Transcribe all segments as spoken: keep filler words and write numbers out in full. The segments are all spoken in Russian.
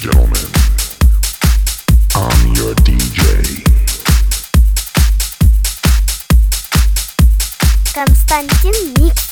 gentlemen, I'm your ди джей. Константин Микс.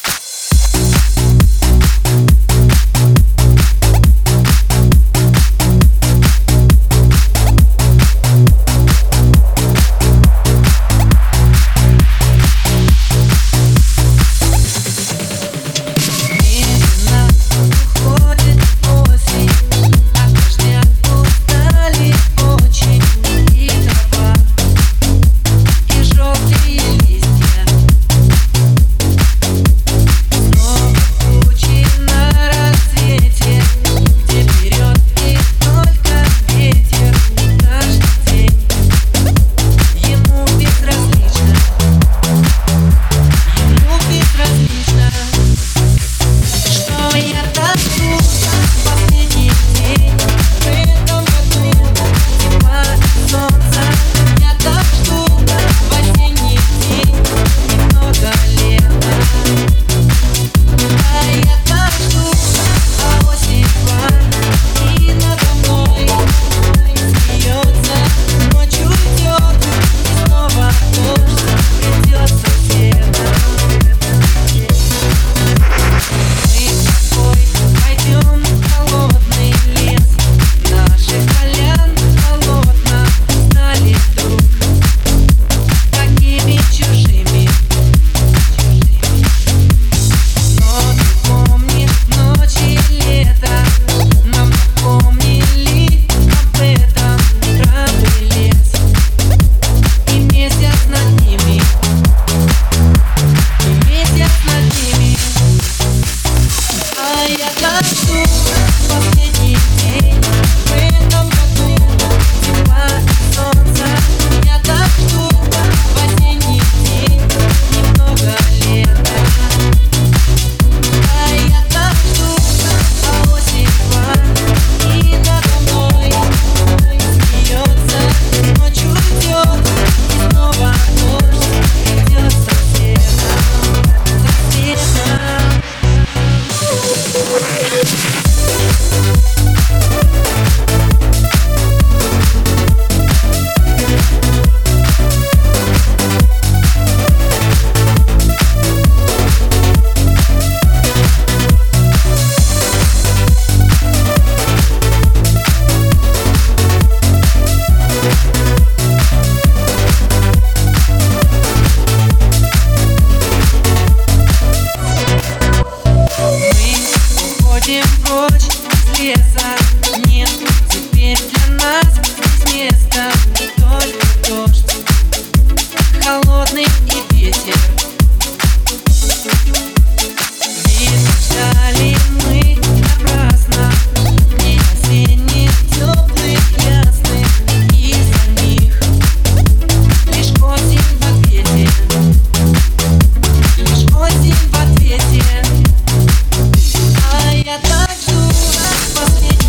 А я так жду последний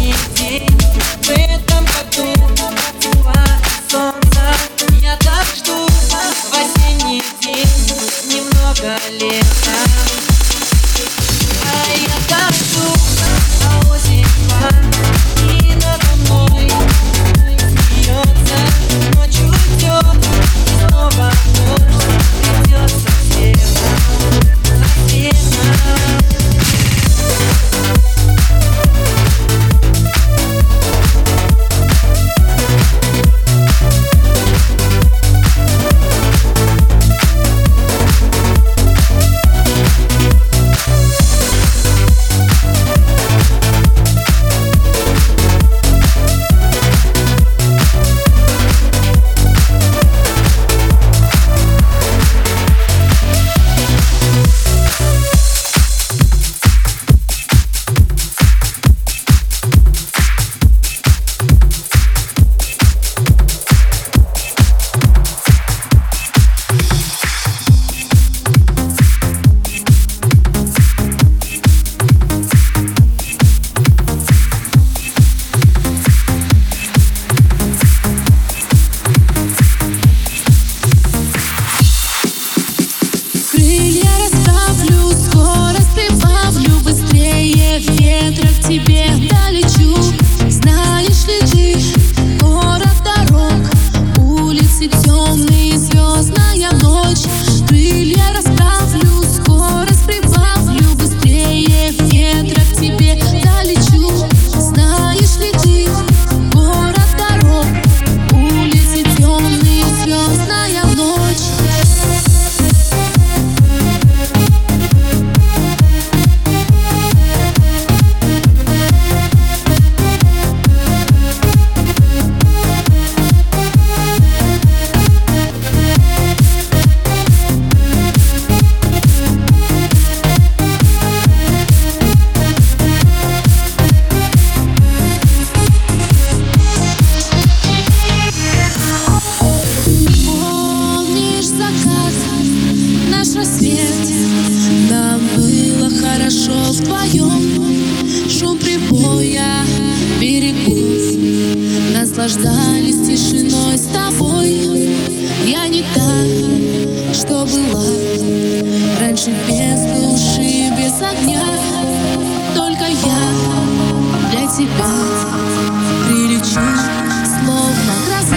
вдвоем, шум прибоя берегов, наслаждались тишиной с тобой. Я не та, что была раньше, без души, без огня. Только я для тебя прилечу, словно гроза.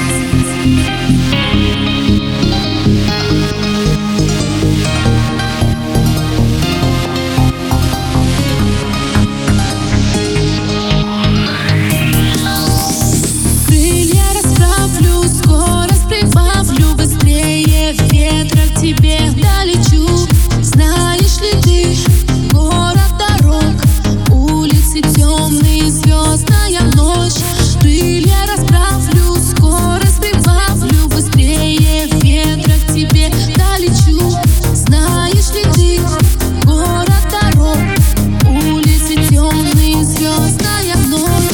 Крылья расправлю, скорость прибавлю, быстрее ветра к тебе долечу. Знаешь ли ты, город дорог, улицы темные, звездная ночь. Крылья расправлю, скорость прибавлю, быстрее ветра к тебе долечу. Знаешь ли ты, город дорог, улицы темные, звездная ночь.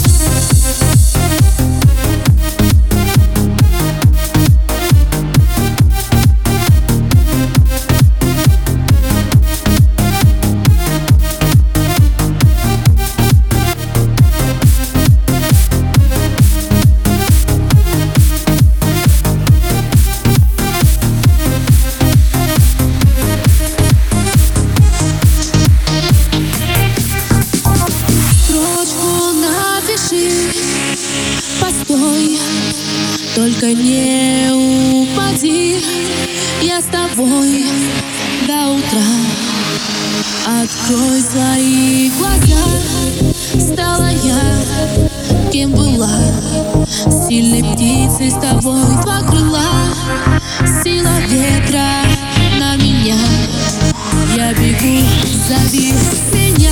Постой, только не упади, я с тобой до утра. Открой свои глаза, стала я, кем была, сильной птицей с тобой два крыла. Сила ветра на меня, я бегу, зови меня.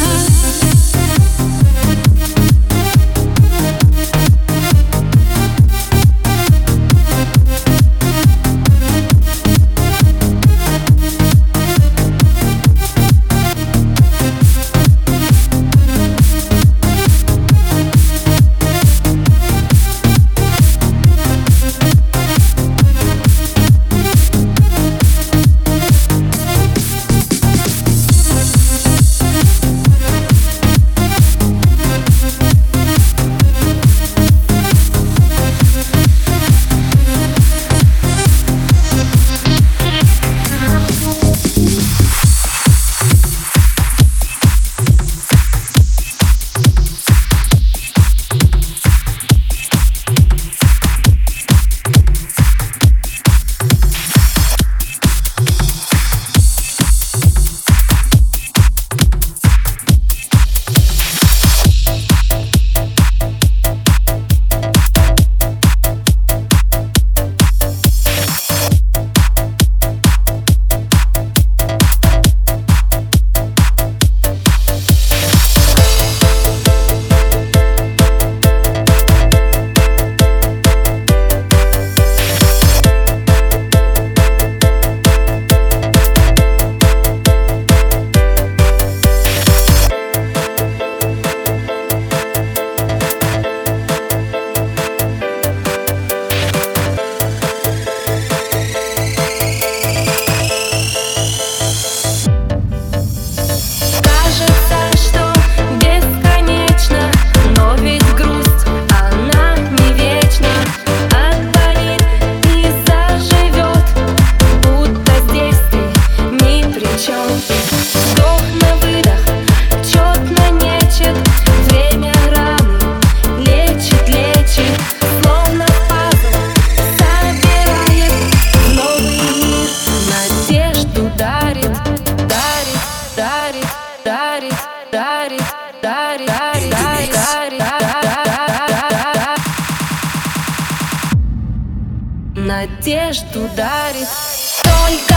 Надежду дарит. Только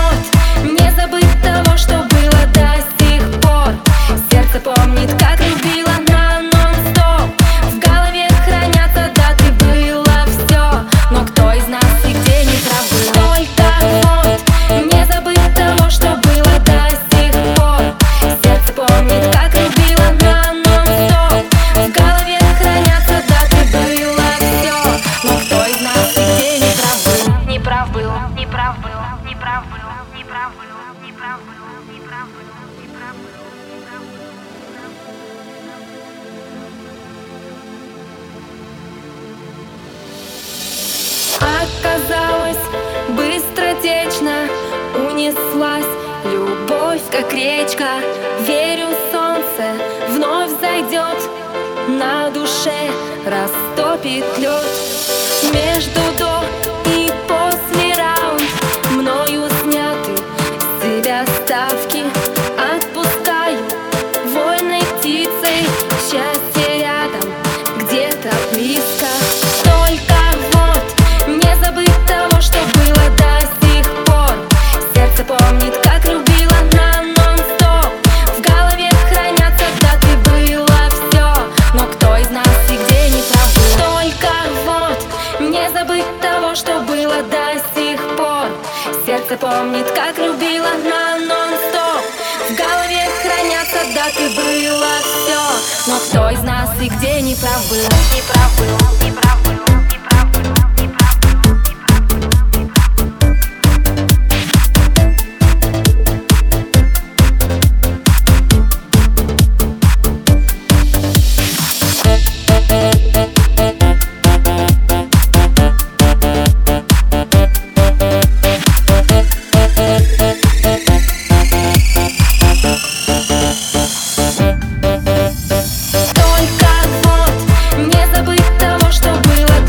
вот не забыть того, что было до сих пор. Сердце помнит, как любила на нон-стоп. В голове хранятся даты, было все. Но кто из нас и где не прав был? Только вот не забыть того, что было до сих пор. Сердце помнит, как любила на нон-стоп. В голове хранятся даты, было все. Но кто из нас и где не прав был? Не прав был, не прав был, не прав был, не прав был, не прав. Любовь, как речка, верю, солнце вновь зайдет, на душе растопит лед. Между до и после раунд мною сняты с себя ставки. Отпускаю вольной птицей, счастье рядом, где-то близко. Только вот не забыть того, что было до сих пор. Сердце помнит, как любила на нон-стоп. В голове хранятся даты, было все, но кто из нас и где не прав был. Только вот не забыть того, что было до сих пор. Сердце помнит, как любила на нон-стоп. В голове хранятся даты, было все, но кто из нас и где не прав был. Не прав был, не прав был. Только вот не забыть того, что было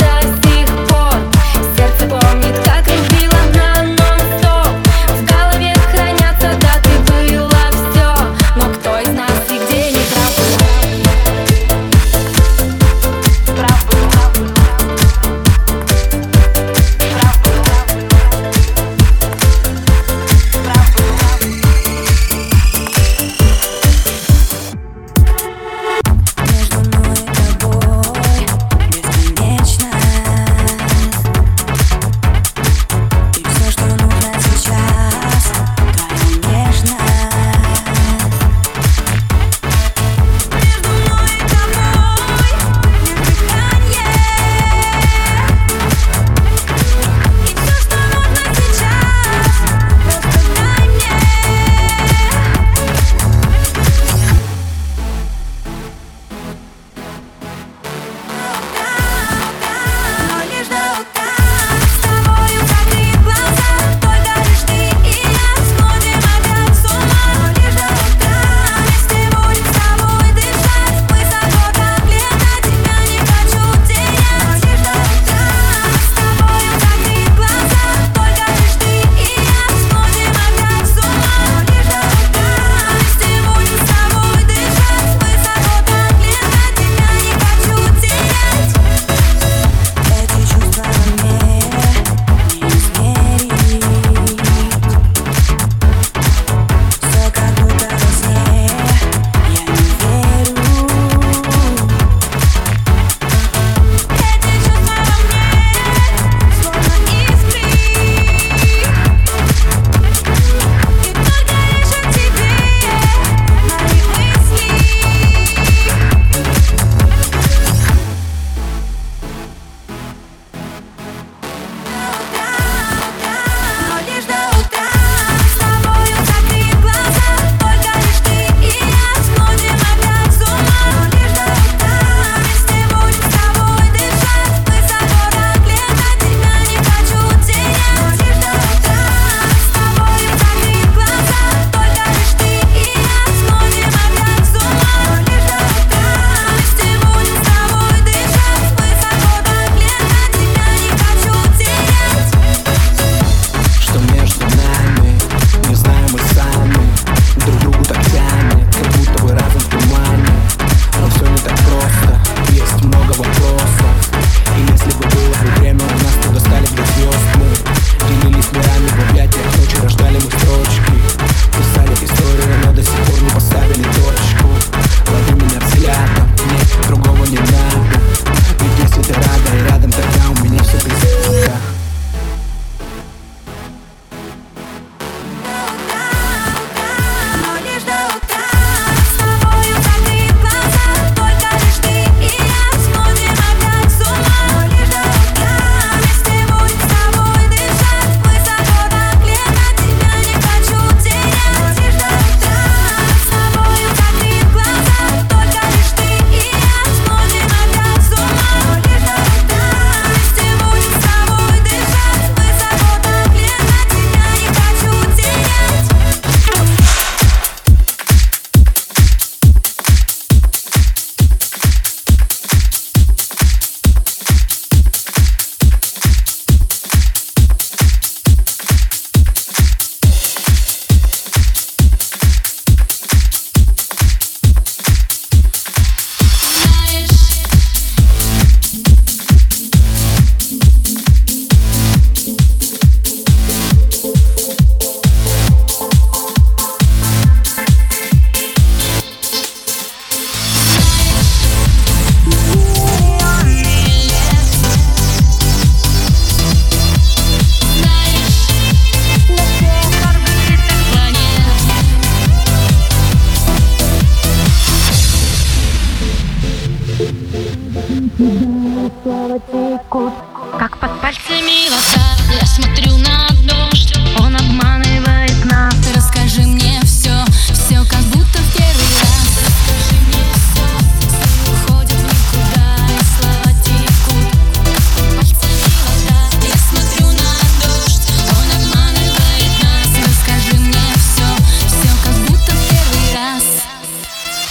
Как под пальцами вода. Я смотрю на дождь, он обманывает нас. Расскажи мне все, все как будто в первый раз. Расскажи мне все, сны уходят в никуда, и слова текут под пальцами вода. Я смотрю на дождь, он обманывает нас. Расскажи мне все, все как будто в первый раз.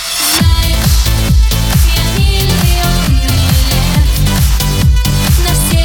Знаешь, я миллионы лет на все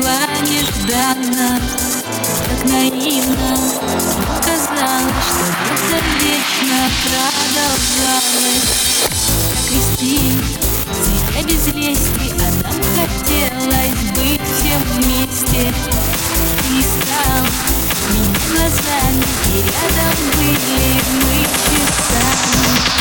ушла нежданно, так наивно. Казалось, что это вечно продолжалось. Крести тебя без лести, а нам хотелось быть всем вместе. Ты искал меня глазами, и рядом были мы часами.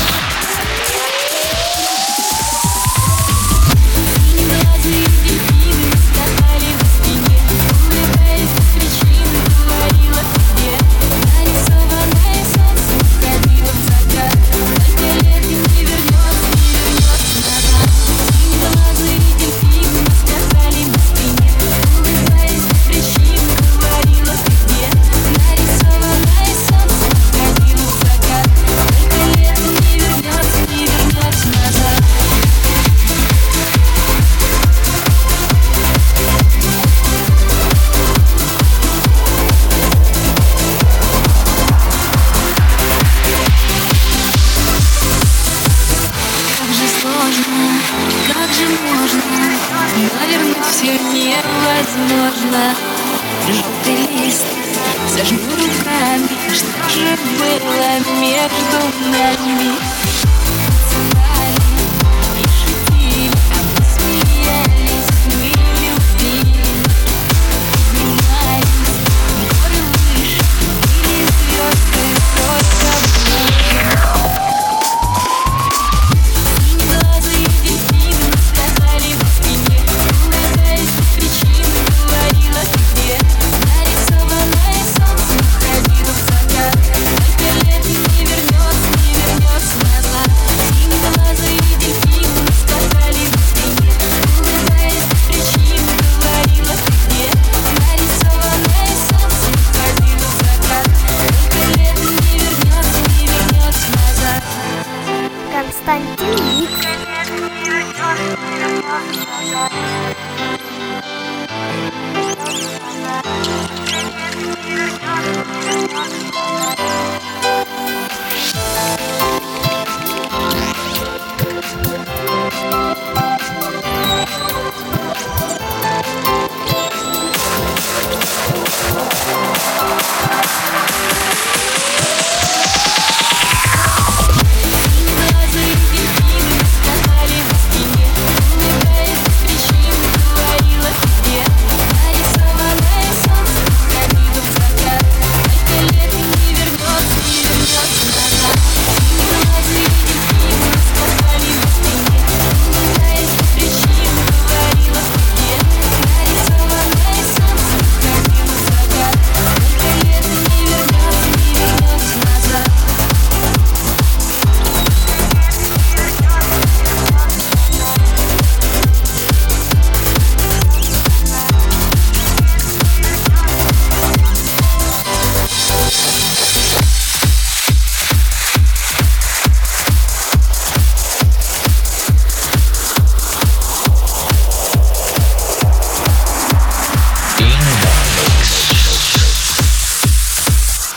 Как же можно, но вернуть все невозможно. Желтый лист сожму руками, что же было между нами?